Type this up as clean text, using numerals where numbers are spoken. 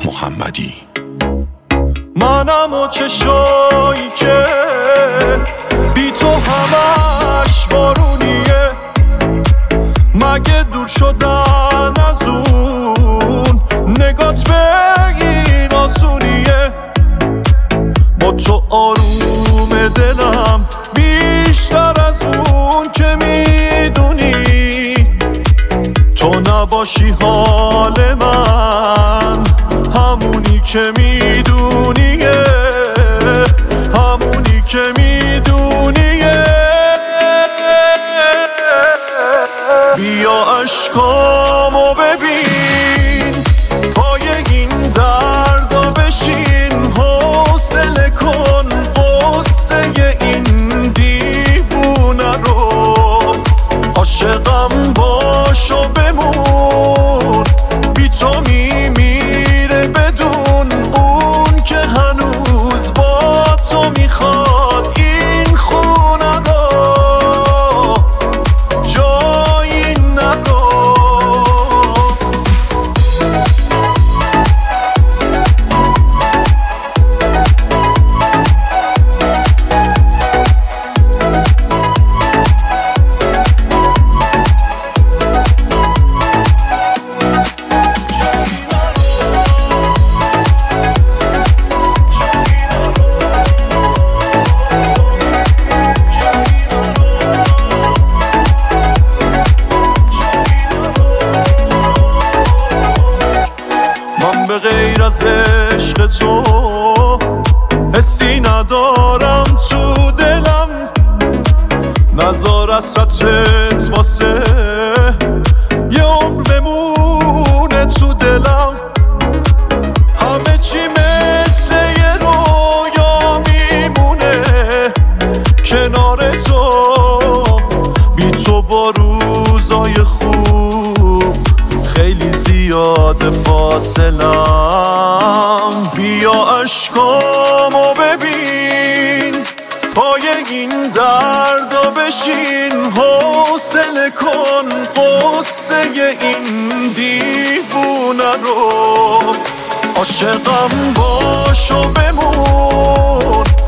محمدی. منم و چشایی که بی تو همش بارونیه، مگه دور شدن از اون نگات به این آسونیه. با تو آروم دلم بیشتر از اون که میدونی، تو نباشی حال من همونی که میدونیه، همونی که میدونیه. بیا عشقامو ببین، پای این دردا بشین، حوصله کن قصه این دیوونه رو، عاشقم باش و بمون، بی تو میمیره بدون اون که هنوز با تو میخواد این خونه رو، جایی نرو. من به غیر از عشق تو حسی ندارم تو دلم، نذار حسرتت واسه یه عمر بمونه تو دلم. همه چی مثل یه رویا میمونه کنار تو، بی تو با روزای خوب خیلی زیاد فاصلم. بیا عشقامو ببین، پای این دردا بشین، حوصله کن قصه این دیوونه رو، عاشقم باش و بمون،